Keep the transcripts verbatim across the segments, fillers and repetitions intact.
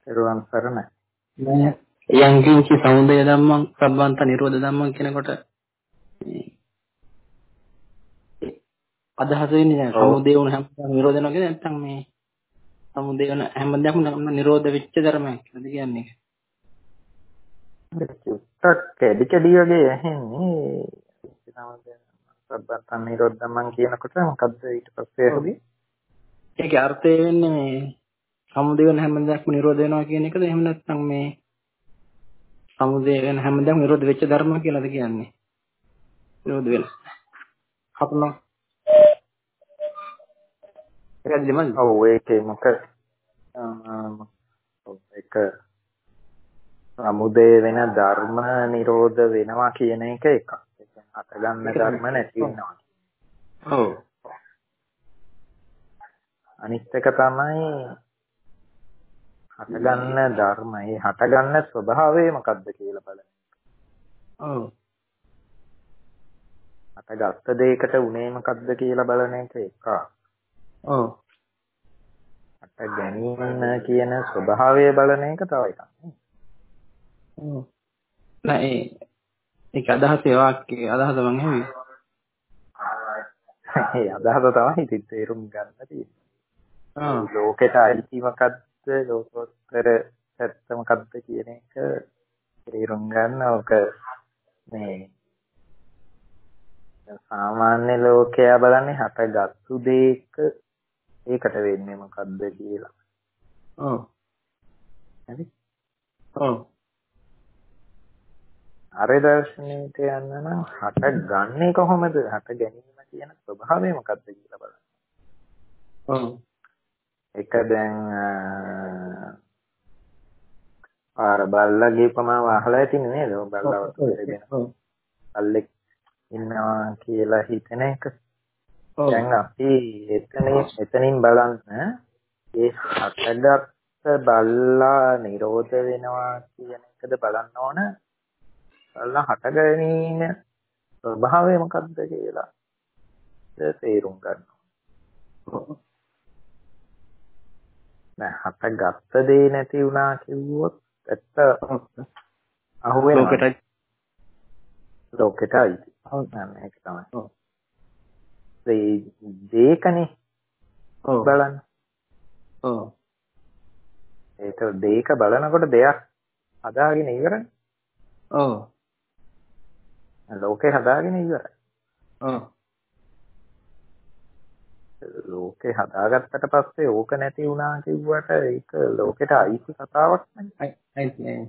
පෙරවන් සරණයි. යම් කිංචි සමුදය ධම්මං සබ්බන්ත නිරෝධ ධම්මං කියනකොට අදහස වෙන්නේ දැන් සමුදය වුණ හැමදාම නිරෝධ වෙනවා කියන්නේ නැත්නම් මේ සමුදය වෙන හැමදාම නිරෝධ වෙච්ච ධර්මයක් කියලාද කියන්නේ? චුට්ටක් කැඩි කැඩි වගේ ඇහෙන්නේ. සමුදය සබ්බන්ත නිරෝධ ධම්මං කියනකොට මොකද්ද ඊට පස්සේ ඇහුවේ? ඒකේ අර්ථය වෙන්නේ මේ සමුදය වෙන හැමදාම නිරෝධ වෙනවා කියන එකද එහෙම නැත්නම් මේ සමුදය වෙන හැමදාම නිරෝධ වෙච්ච ධර්ම කියලාද කියන්නේ? නිරෝධ වෙන. හපුණා. ඒකද දෙමළ. ඔව් ඒකේ මොකද? ඒක සමුදය වෙන ධර්ම නිරෝධ වෙනවා කියන එක එකක්. ඒ කියන්නේ හට ගන්න ධර්ම නැති වෙනවා. ඔව්. අනිත් එක තමයි හට ගන්න ධර්ම. ඒ හට ගන්න ස්වභාවය මොකද්ද කියලා බලන්න. ඔව්. හටගත්ත දෙයකට උනේ මොකද්ද කියලා බලන එක එකක්. ඔව්. හට ගැනීම කියන ස්වභාවය බලන එක තව එකක්. ඔව්. නෑ ඒ ඒක අදහසේ වාක්‍යයේ අදහස මං ඇහුවේ. ඒ අදහස තමයි ඉතින් තේරුම් ගන්න තියෙන්නේ. ආ ලෝකෙට අයිති මොකද්ද? ලෝකෝත්තර සත්‍ය මොකද්ද කියන එක තේරුම් ගන්න ඕක මේ සාමාන්‍ය ලෝකයා බලන්නේ හටගත්තු දෙයක ඒකට වෙන්නේ මොකද්ද කියලා. ඔව්. හරි? ඔව්. අර දර්ශනයට යන්න නම් හටගන්නේ කොහොමද? හට ගැනීම කියන ස්වභාවය මොකද්ද කියලා බලන්න. ඔව්. ඒක දැන් ආර බල්ලගේ උපමාව අහලා ඇතිනේ නේද? බල්ලව දෙන. බල්ලෙක් ඉන්නවා කියලා හිතන එක. දැන් අපි එතනින් එතනින් බලන්න ඒ හටගත්ත බල්ලා නිරෝධ වෙනවා කියන එකද බලන්න ඕන. බල්ලා හට ගැනීම ස්වභාවය මොකද්ද කියලා තේරුම් ගන්න. නෑ හටගත්ත දේ නැති වුණා කිව්වොත් ඇත්ත අහුවෙනවා. ලෝකෙටයි ලෝකෙටයි. ඔව් නෑ ඒක තමයි. ඔව්. ඒ දේකනේ. ඔව් බලන්න. ඔව්. ඒක දේක බලනකොට දෙයක් හදාගෙන ඉවරයි. ඔව්. ලෝකේ හදාගෙන ඉවරයි. ඔව්. ලෝකේ හදාගත්තට පස්සේ ඕක නැති වුණා කිව්වට ඒක ලෝකෙට අයිති කතාවක් නෙවෙයි. අයිති නේ.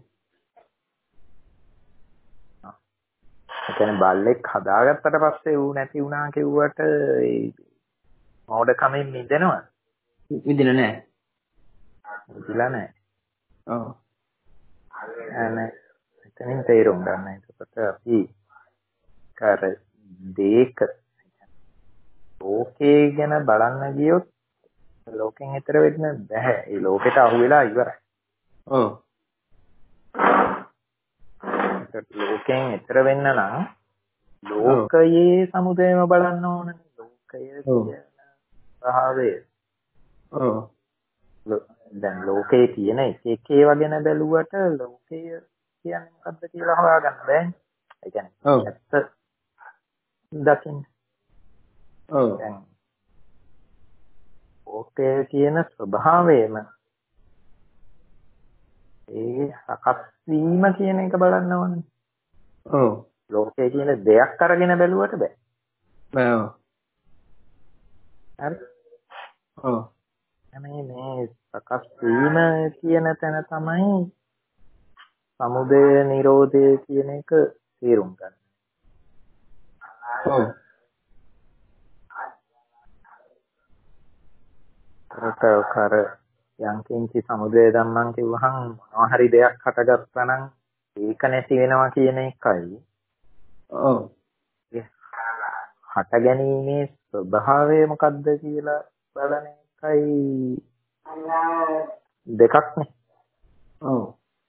ඒ කියන්නේ බල්ලෙක් හදාගත්තට පස්සේ ඌ නැති වුණා කිව්වට ඒ මොඩකමින් මිදෙනවද? මිදින නෑ. මිදිලා නෑ. ඔව්. අනේ එතනින් තේරුම් ගන්න. ඒකට අපි කර දෙක ලෝකේ ගැන බලන්න ගියොත් ලෝකෙන් ඈතර වෙන්න බෑ. ඒ ලෝකෙට අහු වෙලා ඉවරයි. ඔව්. ලෝකෙන් ඈතර වෙන්න නම් ලෝකයේ සමුදයම බලන්න ඕනනේ. ලෝකය කියන ස්වභාවය. ඔව්. දැන් ලෝකයේ තියෙන එක එක ඒවා ගැන බැලුවට ලෝකය කියන්නේ මොකද්ද කියලා හොයාගන්න බෑනේ. ඒ කියන්නේ ඇත්ත දකින්න. ඔව්. දැන් ලෝකයේ තියෙන ස්වභාවයම ඒ සකස් වීම කියන එක බලන්න ඕනේ. ඔව්. ලෝකයේ කියන දෙයක් අරගෙන බැලුවට බෑ. බෑ. ඔව්. හරි. ඔව්. මේ මේ සකස් වීම කියන තැන තමයි සමුදය නිරෝධය කියන එක තේරුම් ගන්න. ඔව්. කර යංකින්චි සමුදය ධම්මං කිව්වහම මොනවා හරි දෙයක් හටගත්තා නම් ඒක නැති වෙනවා කියන එකයි. ඔව්. හට ගැනීමේ ස්වභාවය මොකද්ද කියලා බලන එකයි දෙකක් නේ. ඔව්.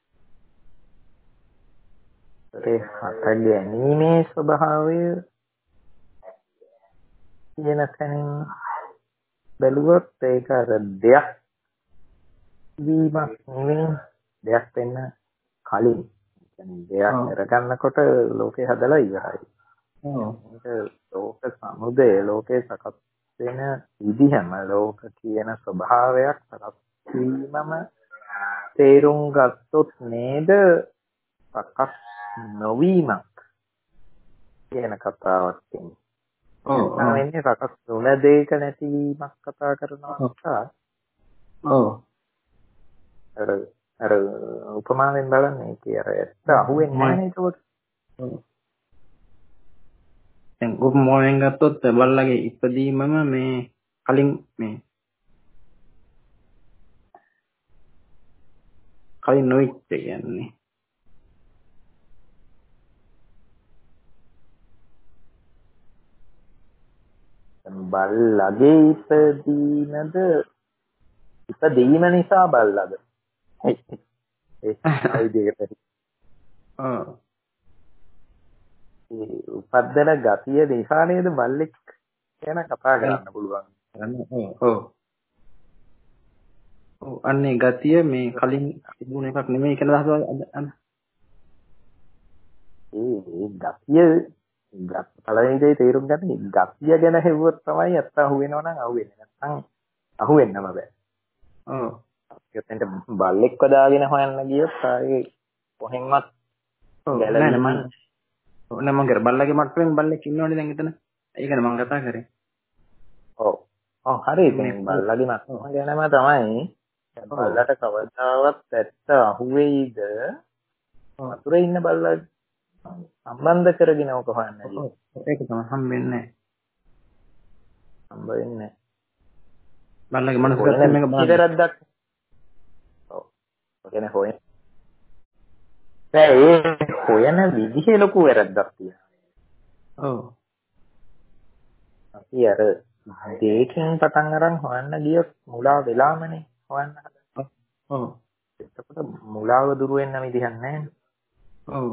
ඒ හට ගැනීමේ ස්වභාවය කියන තැනින් බැලුවොත් ඒක අර දෙයක් වීමක් නෙවෙයි දෙයක් වෙන්න කලින් කියන්නේ දෙයක් අරගන්නකොට ලෝකේ හදලා ඉවරයි. ඒක ලෝක සමුදය ලෝකේ සකස් වෙන විදිහම ලෝක කියන ස්වභාවයක් සකස් වීමම තේරුම් ගත්තොත් නේද සකස් නොවීමක් කියන කතාවක් තියෙන්නේ. ඔව් ඔව් වෙන්නේ සකස් නොවන දෙයක නැතිවීමක් කතා කරනවා නිසා ඔව් අර අර උපමාවෙන් බලන්නේ ඒකේ අර ඇත්ත අහුවෙන්නේ නැහැ නේද ඒකට. ඔව් දැන් උපමාවෙන් ගත්තොත් බල්ලගේ ඉපදීමම මේ කලින් මේ කලින් නොවිච්ච කියන්නේ බල්ලගේ ඉපදීමද ඉපදීම නිසා බල්ලද ඒ අයිඩියකට ආ ඒ උපද්දන ගතිය නිසා නේද බල්ලෙක් ගැන කතා කරන්න පුළුවන්. ඔව් ඔව් අන්නේ ගතිය මේ කලින් තිබුණ එකක් නෙමෙයි කියන අදහස අන්න ඒ ඒ ගතිය පළවෙනිදේ තේරුම් ගන්න ගතිය ගැන හෙව්වොත් තමයි ඇත්ත අහුවෙනව නම් අහුවෙන්නේ නැත්නම් අහුවෙන්නම බෑ. ඔව් ඒකෙන්ට බල්ලෙක් වදාගෙන හොයන්න ගියොත් ආයේ කොහෙන්වත් ගැලවෙන්නේ නැහැ. ඔව් නෑ මම කර බල්ලගේ මට්ටමින් බල්ලෙක් ඉන්නවනේ දැන් එතන. ඒකනේ මම කතා කරේ. ඔව් ඔව් හරි දැන් බල්ලගේ මට්ටම ගැනම තමයි බල්ලට කවදාවත් ඇත්ත අහුවෙයිද වතුරේ ඉන්න බල්ලා සම්බන්ධ කරගෙන ඕක හොයන්න ගියා. ඒක තමයි හම්බෙන්නේ නැහැ. හම්බ වෙන්නේ නැහැ. බල්ලගේ මනසකට මේක බලන්න. ඉතරද්දක්. ඔව්. ඒ කියන්නේ හොයන. ඒ හොයන විදිහේ ලොකු වැරද්දක් තියෙනවා. ඔව්. අපි අර දෙකෙන් පටන් අරන් හොයන්න ගියොත් මුලා වෙලාමනේ හොයන්න හදන්නේ. ඔව්. එතකොට මුලාව දුර වෙන්න විදිහක් නැහැ. ඔව්.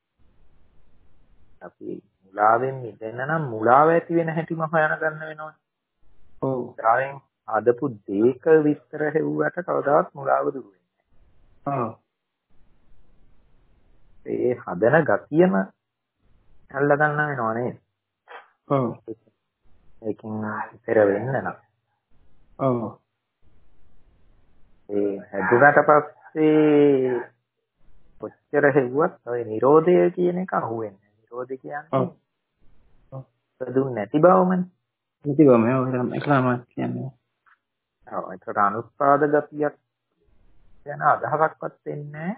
අපි මුලාවෙන් මිදෙන්න නම් මුලාව ඇති වෙන හැටිම හොයන ගන්න වෙනවා. ඔව්. මුලාවෙන් හදපු දෙක විස්තර හෙව්වට කවදාවත් මුලාව දුර වෙන්නේ නැහැ. ඔව්. ඒ හදන ගතියම අල්ල ගන්න වෙනවා නේද? ඔව්. ඒකෙන් ඉතර වෙන්න නම්. ඔව්. ඒ හැදුනට පස්සේ කොච්චර හෙව්වත් ඔය නිරෝධය කියන එක අහුවෙන්නේ. නිරෝධය කියන්නේ ඔව්. දුක් නැති බවමනේ. නැති බවම ඔය එකම කියන්නේ. ඔව් ඒකට අනුස්පාද ගතියක් යන අදහසක්වත් වෙන්නේ නැහැ.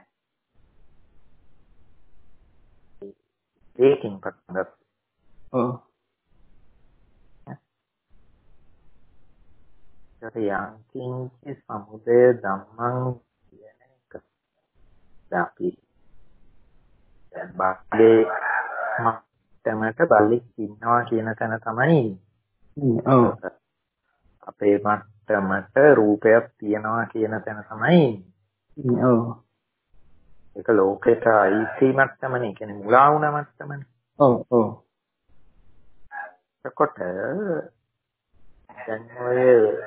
ඒකෙන් පටන් ගත්තා. ඔව්. යම් කිංචි සමුදය ධම්මං කියන එක. අපි දැන් බාලේ මට්ටමට බල්ලෙක් ඉන්නවා කියන තැන තමයි. ඔව්. අපේ මට්ටමට රූපයක් තියනවා කියන තැන තමයි. ඔව්. ඒක ලෝකෙට අයිති මට්ටමනේ. කියන්නේ මුලා වුණ මට්ටමනේ. ඔව් ඔව්. එතකොට දැන් ඔය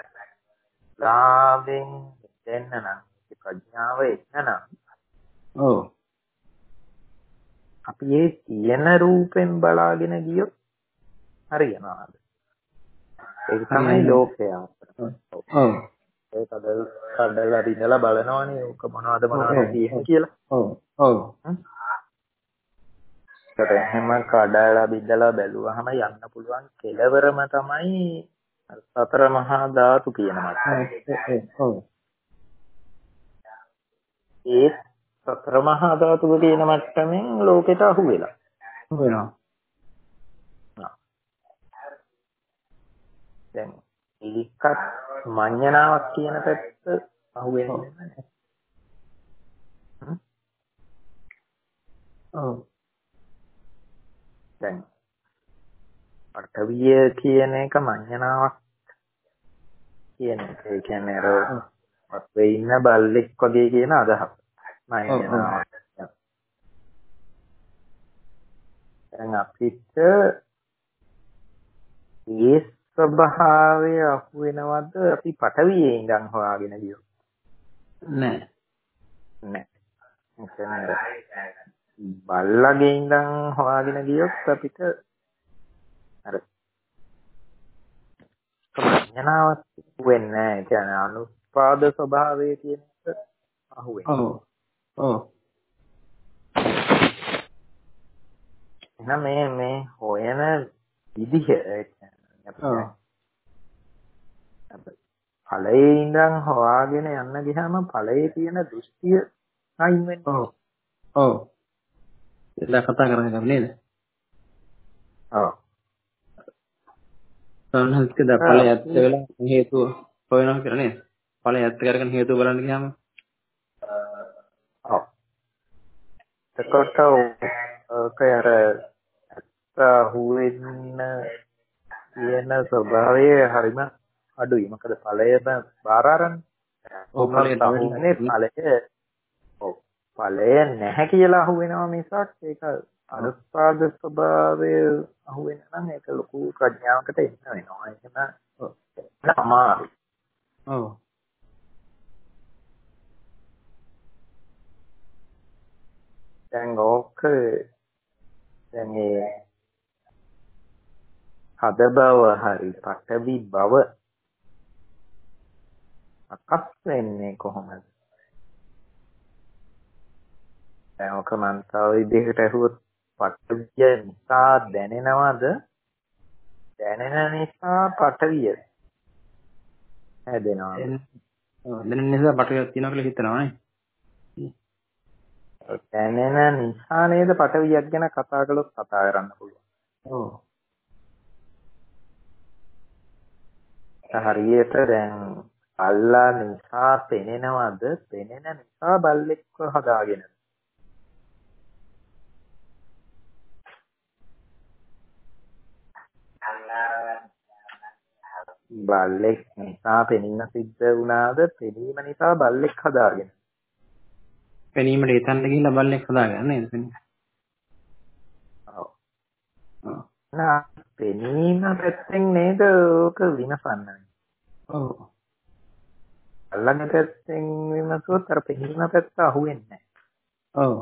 ලාභෙන් දෙන්න නම් ප්‍රඥාව එන්න නම් ඔව් අපි ඒ කියන රූපෙන් බලාගෙන ගියොත් හරියනවාද? ඒක තමයි ලෝකය. ඔව් ඒ කඩල් කඩල් අරිනලා බලනවනේ ඕක මොනවද මොනවද කියන්නේ කියලා. ඔව් ඔව්. ඒකට හැම කඩලා බිඳලා බැලුවාම යන්න පුළුවන් කෙලවරම තමයි සතර මහා ධාතු කියන මට්ටම. ඔව්. ඒ සතර මහා ධාතු කියන මට්ටමින් ලෝකෙට අහු වෙලා. අහු වෙනවා. දැන් ඒකත් මඤ්ඤණාවක් කියන පැත්ත අහු වෙන්නේ නැහැ. ඔව්. දැන් පඨවිය කියන එක මඤ්ඤණාවක් කියන එක. ඒ කියන්නේ අර වත්වේ ඉන්න බල්ලෙක් වගේ කියන අදහස. මඤ්ඤණාවක්. දැන් අපිට ඒ ස්වභාවය අහු වෙනවද අපි පඨවියේ ඉඳන් හොයාගෙන ගියොත්? නෑ. නෑ. ඒ කියන්නේ බල්ලගේ ඉඳන් හොයාගෙන ගියොත් අපිට අර ප්‍රඥාවක් වෙන්නේ නැහැ. ඒ කියන්නේ අනුත්පාද ස්වභාවය කියන එක අහුවෙන්නේ. ඔව්. ඔව්. එහෙනම් මේ මේ හොයන විදිහ ඒ කියන්නේ ඵලයේ ඉඳන් හොයාගෙන යන්න ගියාම ඵලයේ තියෙන දෘෂ්ටිය අයින් වෙන්නේ. ඔව්. ඔව්. එලා කතා කරන්නේ නේද? ඔව්. සම්හල්ක දපල ඇත්ත වෙලා හේතුව හොයනවා කියලා නේද? ඵලය ඇත්ත කරගෙන හේතුව බලන්න ගියාම ඔව්. එතකොට ඔක අර ඇත්ත හුවෙන්න කියන ස්වභාවය හරිම අඩුයි. මොකද ඵලයම බාර අරන් ඔව් ඵලයට අහුවෙන්නේ ඵලය ඔව් ඵලය නැහැ කියලා අහුවෙනවා මිසක් ඒක අනුත්පාද ස්වභාවය අහුවෙන නම් ඒක ලොකු ප්‍රඥාවකට එන්න වෙනවා. එහෙම අමාරුයි. ඔව්. දැන් ඕක දැන් ඒ හද බව හරි පටවි බව අකස් වෙන්නේ කොහොමද? දැන් ඔක මන් තව විදිහකට අහුවොත් පටවිය නිසා දැනෙනවද? දැනෙන නිසා පටවිය හැදෙනවද? ඔව් දැනෙන නිසා පටවියක් තියෙනවා කියලා හිතනවා නේ. දැනෙන නිසා නේද පටවියක් ගැන කතා කළොත් කතා කරන්න පුළුවන්. ඔව්. හරියට දැන් අල්ලා නිසා පෙනෙනවද? පෙනෙන නිසා බල්ලෙක්ව හදාගෙන. බල්ලෙක් නිසා පෙනීම සිද්ධ වුණාද? පෙනීම නිසා බල්ලෙක් හදාගෙන. පෙනීමට හිතන්න ගිහිල්ලා බල්ලෙක් හදාගන්න නේද පෙනීම? ඔව්. ඔව්. නා පෙනීම පැත්තෙන් නේද ඕක විමසන්නේ. ඔව්. අල්ලන්නේ පැත්තෙන් විමසුවොත් අර පෙනීම පැත්ත අහුවෙන්නේ නැහැ. ඔව්.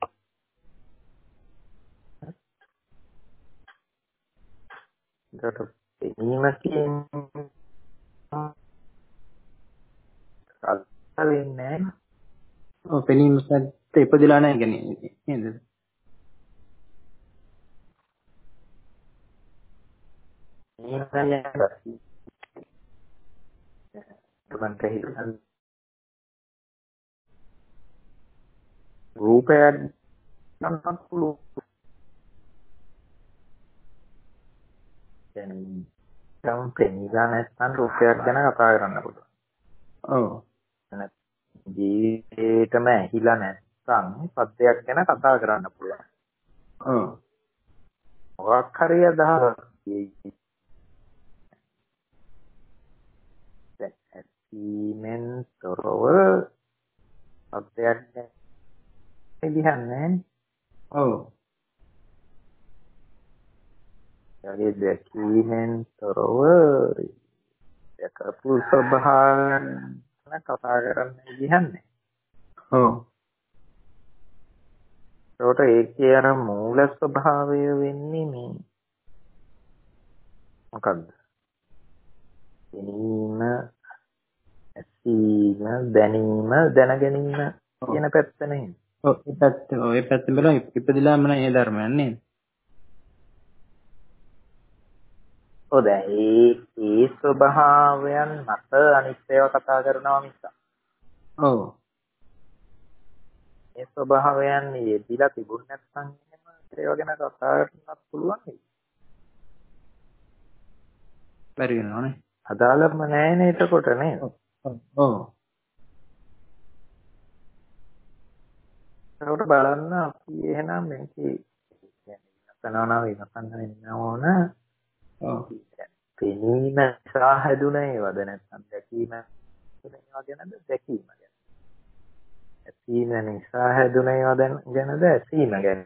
ඒකට පෙනීම කියන්නේ අල්ලන්නේ නැහැ. ඔව් පෙනීම පැත්ත ඉපදිලා නැහැ කියන්නේ නේද? රූපයක් නම් පුළුවන්. දැන් පෙනීලා නැත්නම් රූපයක් ගැන කතා කරන්න පුළුවන්. ඔව්. ජීවිතේටම ඇහිලා නැත්නම් සත්‍යයක් ගැන කතා කරන්න පුළුවන්. ඔව්. මොකක් හරි අදහසක් ඇසීමෙන් තොරව සත්‍යයක් කියන්නේ. ඔව්. ඒ දැකීමෙන් තොරව එකපු ස්වභාවයන් කතා කරන්න කියන්නේ. ඔව්. ඒකට ඒකේ අර මූල ස්වභාවය වෙන්නේ මේ මොකද්ද? දැනීම, ඇසීම, දැනීම, දැනගැනීම කියන පැත්ත නෙමෙයි. ඔව් ඒ පැත්ත ඔව් ඒ පැත්ත බලලා ඉපදිලාම නෑ ඒ ධර්මයන් නේද? ඔව් දැන් ඒ ඒ ස්වභාවයන් මත අනිත්‍යව කතා කරනවා මිස. ඔව්. ඒ ස්වභාවයන් යෙදිලා තිබුණ නැත්නම් ඒව ගැන කතා කරන්නත් පුළුවන් නේ. බැරි වෙනවනේ. අදාළම නෑනේ එතකොට නේද? ඔව්. ඔව්. ඒකට බලන්න අපි එහෙනම් මේකේ කියන්නේ විමසනවා විමසන්න වෙන්න ඕන. ඔව්. පෙනීම නිසා හැදුන ඒවාද නැත්නම් දැකීම ඒවා ගැනද දැකීම ගැන. ඇසීම නිසා හැදුන ඒවා ගැනද ඇසීම ගැන.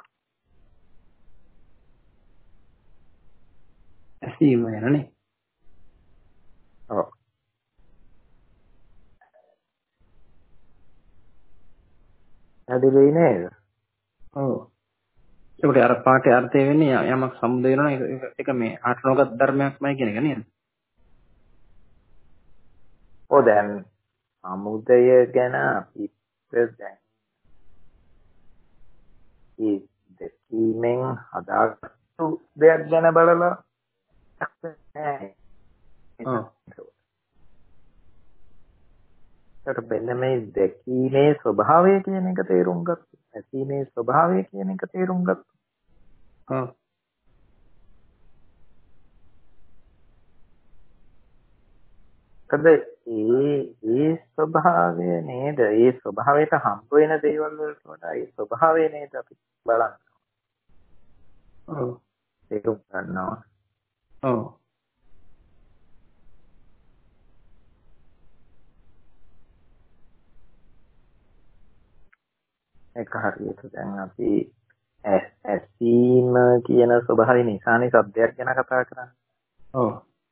ඇසීම ගැනනේ. ඔව්. පැහැදිලි නේද? ඔව්. ඒකට අර පාඨයේ අර්ථය වෙන්නේ යමක් සමුදය වෙනවා ඒක ඒක මේ ආත්මෝගත ධර්මයක්මයි කියන එක නේද? ඔව් දැන් සමුදය ගැන අපිට දැන් ඒ දෙකීමෙන් හදාගත්තු දෙයක් ගැන බලලා නැහැ. ඔව්. ඒකට මෙන්න මේ දෙකීමේ ස්වභාවය කියන එක තේරුම් ගත්තා. ඇසීමේ ස්වභාවය කියන එක තේරුම් ගත්තා. ඔව්. කද ඒ ඒ ස්වභාවය නේද? ඒ ස්වභාවයට හම්බ වෙන දේවල් වලට වඩා ඒ ස්වභාවය නේද අපි බලන්න. ඔව්. තේරුම් ගන්නවා. ඔව්. ඒක හරියට දැන් අපි ඇසීම කියන ස්වභාවය නිසානේ සබ්දයක් ගැන කතා කරන්නේ. ඔව්.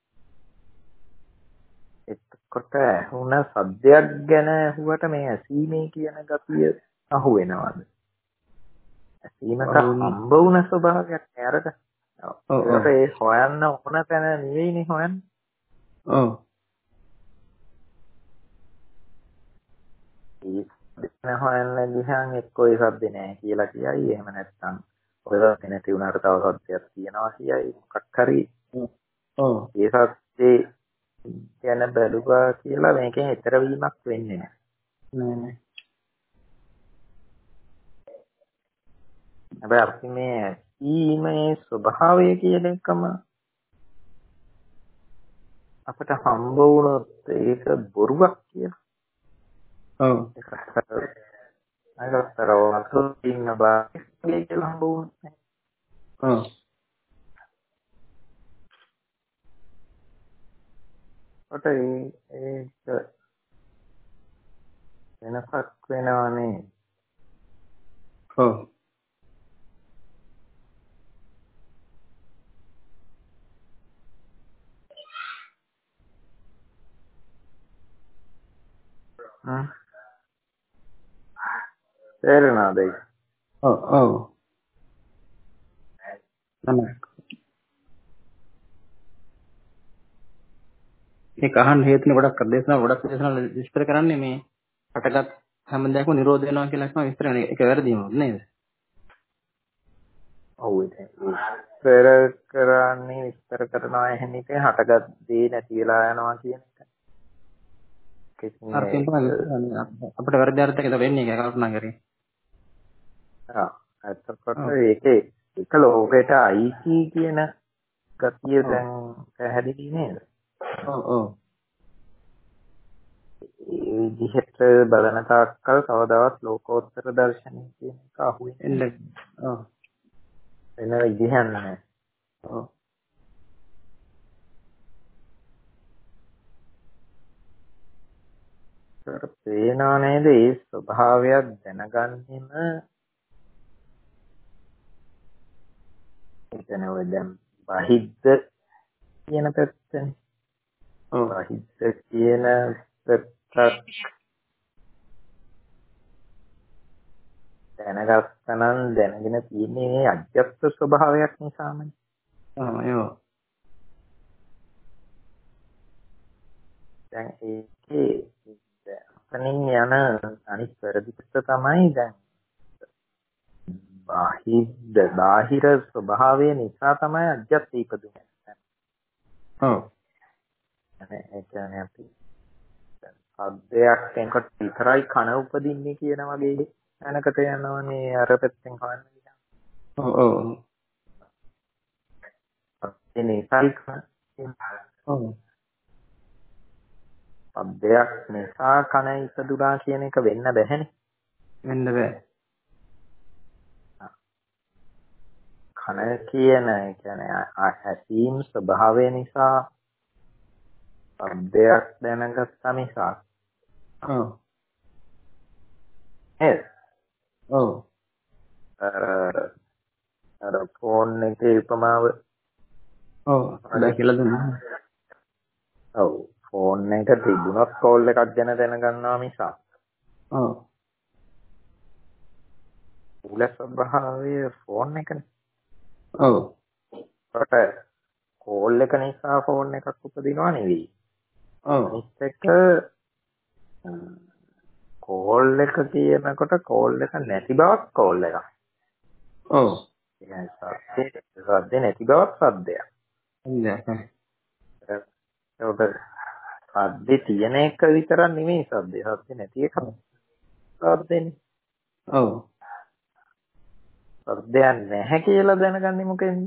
එතකොට ඇහුණ සබ්දයක් ගැන ඇහුවට මේ ඇසීමේ කියන ගතිය අහු වෙනවද? ඇසීමට හම්බ වුණ ස්වභාවයක් නෑරද? ඔව්. ඒකට ඒ හොයන්න ඕන තැන නෙවෙයිනේ හොයන්නේ. ඔව්. ඒ හොයන්න ගියහන් එක්කෝ ඒ සද්ද නෑ කියලා කියයි. එහෙම නැත්නම් ඔය සද්ද නැති වුණාට තව සද්දයක් තියෙනවා කියයි. මොකක් හරි ඔව්. ඒ සද්දේ ගැන බැලුවා කියලා මේකෙන් ඈතර වීමක් වෙන්නේ නෑ. නෑ නෑ. හැබැයි අපි මේ ඇසීමේ ස්වභාවය කියන එකම අපිට හම්බ වුණොත් ඒක බොරුවක් කියලා. ඔව්. අයකට රෝතුන් ඉන්න බාගේ කියලා හම්බ වුණා. ඔව්. කොට ඒ ඒක වෙනසක් වෙනවනේ. ඔව්. හ්ම්. තේරෙනවද ඒක? ඔව්. ඔව්. තමයි. ඒක අහන්න හේතුනේ ගොඩක් දේශනා ගොඩක් දේශනා විස්තර කරන්නේ මේ හටගත් හැම දෙයක්ම නිරෝධ වෙනවා කියලා තමයි විස්තර කරන්නේ. ඒක වැරදිම නේද? ඔව් ඒක විස්තර කරන්නේ විස්තර කරනවා එහෙම එකේ හටගත් දේ නැති වෙලා යනවා කියන එක. අර්ථයෙන් තමයි අපිට වැරදි අර්ථයක වෙන්නේ ඒක කල්පනා කරේ. ආ එතකොට ඒකේ එක ලෝකයට අයිති කියන ගතිය දැන් පැහැදිලි නේද? ඔව් ඔව්. ඒ විදිහට බලන තාක්කල් කවදාවත් ලෝකෝත්තර දර්ශනය කියන එක අහුවෙන්නේ නැහැ. ඔව්. වෙන විදිහක් නැහැ. ඔව්. ඒකට පේනවා නේද ඒ ස්වභාවයක් දැනගන්නෙම එතන ඔය දැන් බහිද්ද කියන පැත්තනේ. ඔව්. බහිද්ද කියන පැත්ත දැනගත්තනම් දැනගෙන තියෙන්නේ මේ අජ්ජත් ස්වභාවයක් නිසාමයි. තමයි ඔව්. දැන් ඒකේ අතනින් යන අනිත් පෙරදිස්ස තමයි දැන් බාහිද්ද බාහිර ස්වභාවය නිසා තමයි අජ්ජත් ඉපදුනේ. ඔව්. ඒ කියන්නේ අපි සද්දයක් එනකොට විතරයි කන උපදින්නේ කියන වගේ දැනකට යනවනේ අර පැත්තෙන් හොයන්න ගියාම. ඔව් ඔව්. ඒ නිසායි කන. ඔව්. සද්දයක් නිසා කන ඉපදුනා කියන එක වෙන්න බැහැනේ. වෙන්න බෑ. කන කියන ඒ කියන්නේ ඇසීම් ස්වභාවය නිසා සද්දයක් දැනගත්ත නිසා. ඔව්. නේද? ඔව්. අර අර ෆෝන් එකේ උපමාව ඔව්. හොඳයි කියලා දුන්නා. ඔව් ෆෝන් එක තිබුණොත් කෝල් එකක් ගැන දැනගන්නවා මිසක්. ඔව්. මූල ස්වභාවය ෆෝන් එකනේ. ඔව්. ඒකට කෝල් එක නිසා ෆෝන් එකක් උපදිනවා නෙවෙයි. ඔව්. අනිත් එක කෝල් එක කියනකොට කෝල් එක නැති බවක් කෝල් එකක්. ඔව්. ඒ කියන්නේ සද්දේ සද්දේ නැති බවක් සද්දයක්. හරිද? ඒකට සද්දේ තියෙන එක විතරක් නෙමෙයි සද්දේ. සද්දේ නැති එකක් සද්දේනේ. ඔව්. සද්දයක් නැහැ කියලා දැනගන්නේ මොකෙන්ද?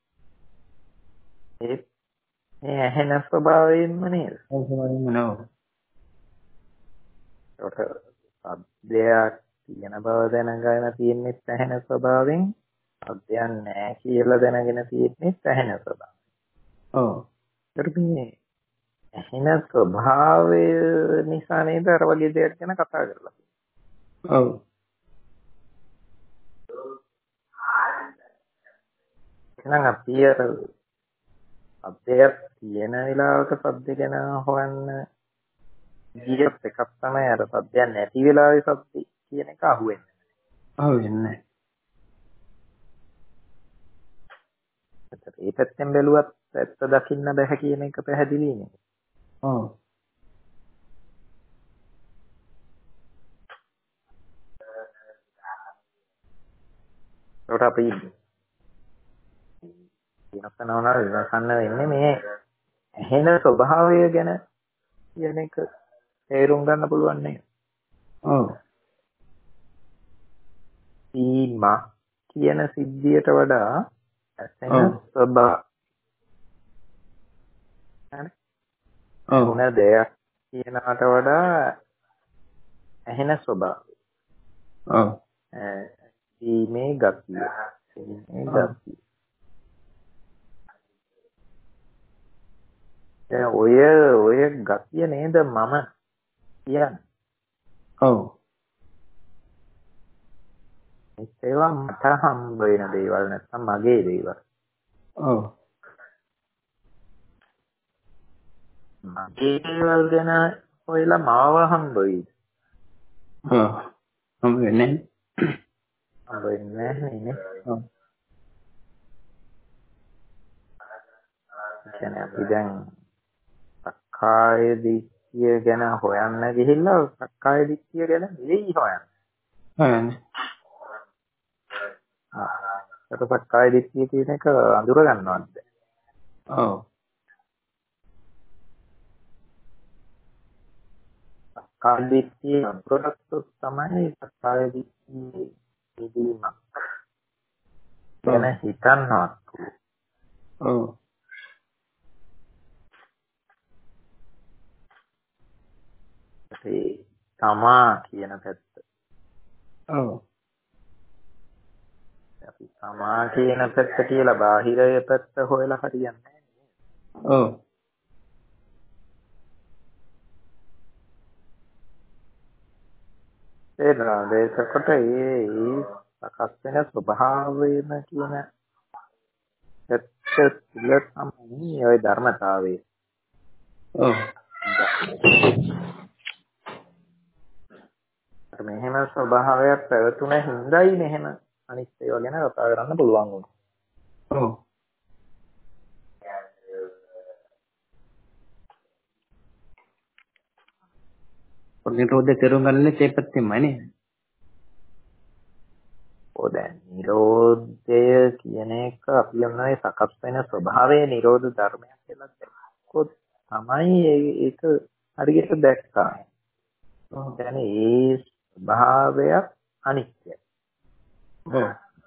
ඒ මේ ඇහෙන ස්වභාවයෙන්ම නේද? ඔව් සමානින්ම නෝ. ඒකට සද්දයක් තියෙන බව දැනගෙන තියෙන්නේ ඇහෙන ස්වභාවයෙන්. සද්දයක් නැහැ කියලා දැනගෙන තියෙන්නේ ඇහෙන ස්වභාවයෙන්. ඔව්. ඒකට මේ ඇහෙන ස්වභාවය නිසා නේද අර වගේ දෙයක් ගැන කතා කරලා. ඔව්. එහෙනම් අපි අර සද්දයක් තියෙන වෙලාවක සද්ද ගැන හොයන්න ගියත් එකක් තමයි අර සද්දයක් නැති වෙලාවේ සද්ද කියන එක අහුවෙන්නේ. අහුවෙන්නේ. ඒ පැත්තෙන් බැලුවත් ඇත්ත දකින්න බෑ කියන එක පැහැදිලි නේ. ඔව්. ඒකට අපි විමසනවා විමසන්න වෙන්නේ මේ ඇහෙන ස්වභාවය ගැන කියන එක තේරුම් ගන්න පුළුවන් නේද? ඔව්. සීමා කියන සිද්ධියට වඩා ඇහෙන ස්වභාවය. ඔව්. මොන දෙයක් කියනකට වඩා ඇහෙන ස්වභාවය. ඔව්. සීමේ ගතිය. සීමේ ගතිය. දැන් ඔය ඔය ගතිය නේද මම කියන්නේ. ඔව්. ඒවා මට හම්බ වෙන දේවල් නැත්නම් මගේ දේවල්. ඔව්. මගේ දේවල් ගැන ඔයලා මාව හම්බ වෙයි. ඔව්. හම්බ වෙන්නේ හම්බ වෙන්නේ නැහැ නේ. ඔව්. කියන්නේ අපි දැන් සක්කාය දිට්ඨිය ගැන හොයන්න ගිහිල්ලා සක්කාය දිට්ඨිය ගැන නෙවෙයි හොයන්නේ. හොයන්නේ. ආ. ඒක සක්කාය දිට්ඨිය කියන එක අඳුර ගන්නවද? ඔව්. සක්කාය දිට්ඨිය අඳුරගත්තොත් තමයි සක්කාය දිට්ඨිය නිදීමක්. ගැන හිතන්නවත්. ඔව්. ඒ තමා කියන පැත්ත. ඔව්. අපි තමා කියන පැත්ත කියලා බාහිරය පැත්ත හොයලා හරියන්නේ නැහැ. ඔව්. ඒ දේශකට ඒ සකස් වෙන ස්වභාවයම කියන පැත්ත තුළ තමයි ওই ධර්මතාවය. ඔව්. මෙහෙම ස්වභාවයක් පැවතුන හිඳයි මෙහෙම අනිත් ඒවා ගැන කතා කරන්න පුළුවන් වුණා. ඔව්. නිරෝධය තේරුම් ගන්නේ ඒ පැත්තෙන්මයි නේද? ඔය දැන් නිරෝධය කියන එක අපි යන්නේ සකස් වෙන ස්වභාවයේ නිරෝධ ධර්මයක් කියලා දැක්කොත් තමයි ඒක හරියට දැක්කා. ඔව්. يعني ඒ ස්වභාවයක් අනිත්‍යයි. ඔව්.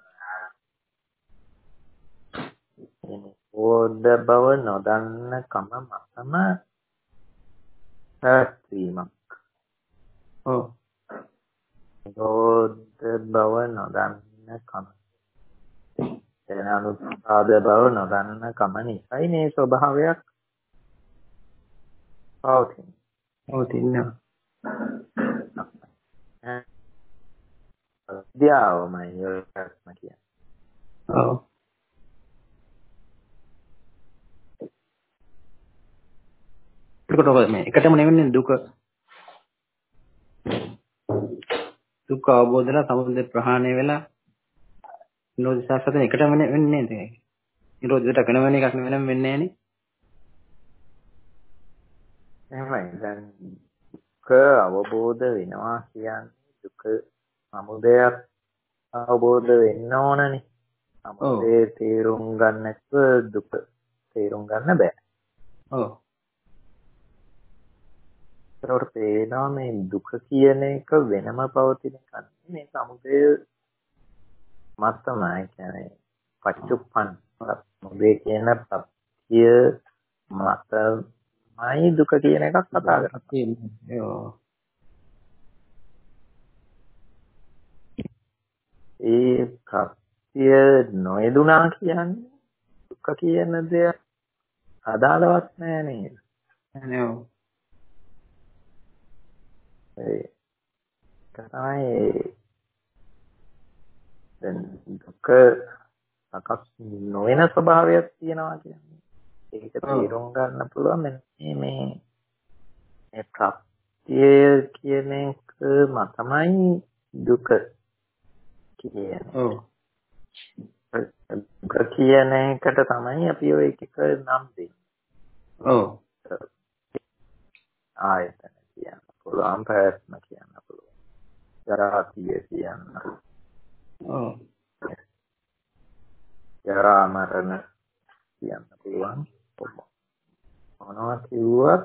නිරෝධ බව නොදන්න කම මතම පැවැත්වීමක්. ඔව්. නිරෝධ බව නොදන්න කම. එන අනුත්පාද බව නොදන්න කම නිසායි මේ ස්වභාවයක් පවතින. ඔව් තින්නවා. විද්‍යාවමයි ඔයකම කියන්නේ. ඔව්. ඒකට ඔය මේ එකටම නෙවෙන්නේ දුක. දුක අවබෝධ වෙලා සමුදය ප්‍රහාණය වෙලා නිරෝධ සාක්ෂාත් එකටම වෙන්නේ නේද? නිරෝධයට ගණ වෙන එකක් නෙවෙයි වෙන්නේ නෑනේ. එහෙමයි. දැන් දුක අවබෝධ වෙනවා කියන්නේ දුක සමුදයක් අවබෝධ වෙන්න ඕනනේ. සමුදේ තේරුම් ගන්න නැතුව දුක තේරුම් ගන්න බෑ. ඔව්. ඒකට පේනවා මේ දුක කියන එක වෙනම පවතින එකක්. මේ සමුදය මත්තමයි කියන්නේ පච්චුප්පන් සමුදය කියන පත්‍ය මතමයි දුක කියන එකක් කතා කරන්නේ. ඔව්. ඒ ප්‍රත්‍ය නොයදුනා කියන්නේ දුක කියන දේ අදාළවත් නෑ නේද? නෑ. ඒ තමයි දැන් දුක සකස් නොවන ස්වභාවයක් තියෙනවා කියන්නේ. ඒක තේරුම් ගන්න පුළුවන් මෙන්න මේ මේ ප්‍රත්‍ය කියන එක මතමයි දුක කියන්නේ. ඔව්. දුක කියන එකට තමයි අපි ඔය එක එක නම් දෙන්නේ. ඔව්. ආයතන කියන්න පුළුවන්, ප්‍රයත්න කියන්න පුළුවන්, ජරාතිය කියන්න. ඔව්. ජරා මරණ කියන්න පුළුවන්. මොනවා කිව්වත්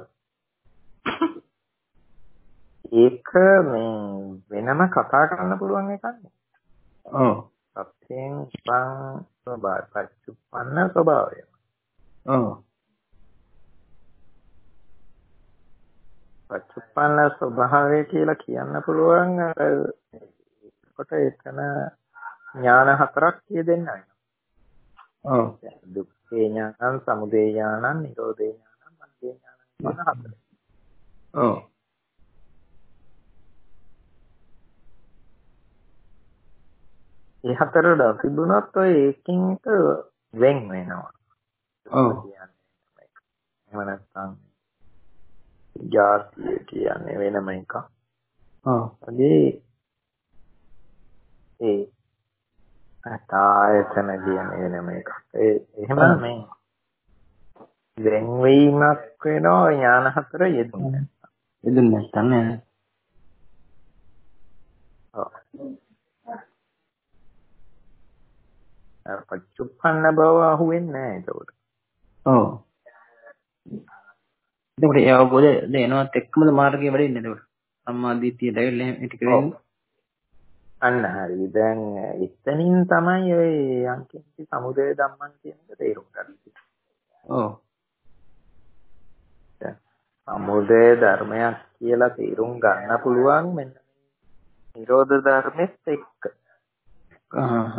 ඒක මේ වෙනම කතා කරන්න පුළුවන් එකක් නේ. ඔව්. සත්‍යයෙන් පං ස්වභාවය, පච්චුප්පන්න ස්වභාවය. ඔව්. පච්චුප්පන්න ස්වභාවය කියලා කියන්න පුළුවන් කොට එතන ඥාන හතරක් කියෙදෙන්නයි. ඔව්. දුක්ඛේ ඥානං, සමුදය ඥානං, නිරෝධේ ඥානං, මග්ගේ ඥානං කියන හතර. ඔව්. ඒ හතරට තිබුණොත් ඔය එකින් එක වෙන් වෙනවා. ඔව්. එහෙම නැත්නම් ජාතිය කියන්නේ වෙනම එකක්. ඔව්. වගේ ඒ ආයතන කියන්නේ වෙනම එකක්. ඒ එහෙම මේ වෙන්වීමක් වෙනවා ඥාන හතර යෙදුනේ. යෙදුනේ නැත්නම් නෑ. ඔව්. පච්චුප්පන්න බව අහුවෙන්නේ නැහැ ඒකට. ඔව්. එතකොට ඒ අවබෝධය දෙනවත් එක්කමද මාර්ගය වැඩෙන්නේ එතකොට. සම්මා දිට්ඨිය දැවිලා එහෙම ටික වෙන්නේ. අන්න හරි. දැන් එතනින් තමයි ඔය යම්කිසි සමුදය ධම්මං කියන එක තේරුම් ගන්න. ඔව්. සමුදය ධර්මයක් කියලා තේරුම් ගන්න පුළුවන් මෙන්න නිරෝධ ධර්මෙත් එක්ක. ආහහ.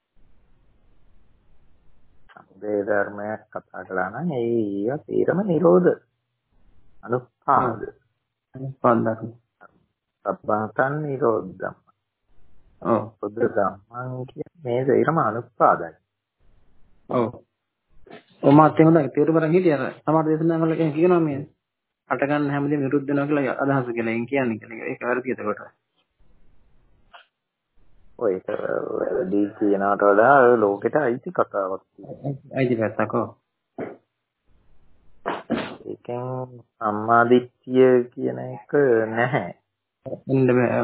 සමුදය ධර්මයක් කතා කළා නම් ඒ ඒවා තේරම නිරෝධ. අනුපාද. අනුපාද ධර්ම. සබ්බාතං නිරෝධම්. ඔව්. බුද්ධ ධම්මං කියන්නේ මේ තේරම අනුපාදයි. ඔව්. ඔය මාත් එහෙම දැන් තේරුම් ගන්න හිටියා අර සමහර දේශනා වල කියනවා මේ අට ගන්න හැමදේම විරුද්ධ වෙනවා කියලා අදහස කියලා. එන් කියන්නේ කියලා. ඒක වැරදි එතකොට. ඔය ඒක වැරදි කියනකට වඩා ඔය ලෝකෙට අයිති කතාවක් තියෙනවා. අයිති පැත්තක් ඔව්. ඒකෙන් සම්මාදිට්ඨිය කියන එක නැහැ. එන්න බෑ.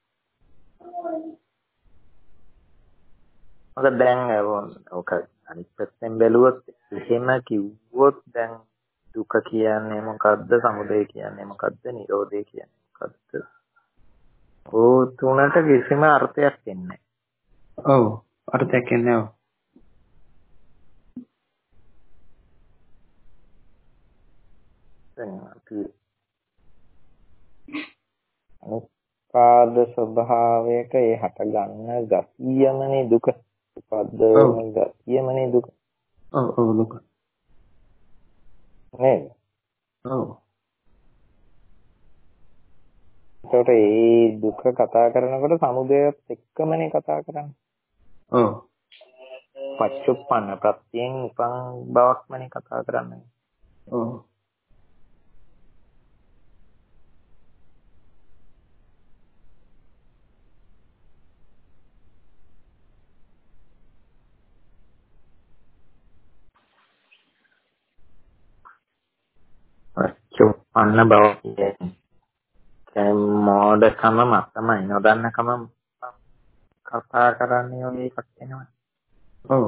මොකද දැන් ඔක අනිත් පැත්තෙන් බැලුවොත් එහෙම කිව්වොත් දැන් දුක කියන්නේ මොකද්ද, සමුදය කියන්නේ මොකද්ද, නිරෝධය කියන්නේ මොකද්ද? ඕ තුනට කිසිම අර්ථයක් එන්නේ නැහැ. ඔව්. අර්ථයක් එන්නේ ඔව්. දැන් අපි උපාද ස්වභාවයක ඒ හට ගන්න ගතියමනේ දුක. උපද්දවන ගතියමනේ දුක. ඔව් ඔව් දුක. නේද? ඔව්. ඒකට ඒ දුක කතා කරනකොට සමුදයත් එක්කමනේ කතා කරන්නේ. ඔව්. පච්චුප්පන්න ප්‍රත්‍යයෙන් උපන් බවක්මනේ කතා කරන්නේ. ඔව්. අන්න බව කියන්නේ මොඩකම මතමයි නොදන්නකම කතා කරන්නේ ඔය එකක් වෙනවා. ඔව්.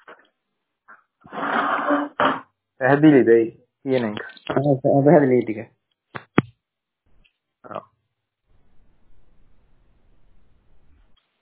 පැහැදිලිද ඒ කියන එක? පැහැදිලි ටික.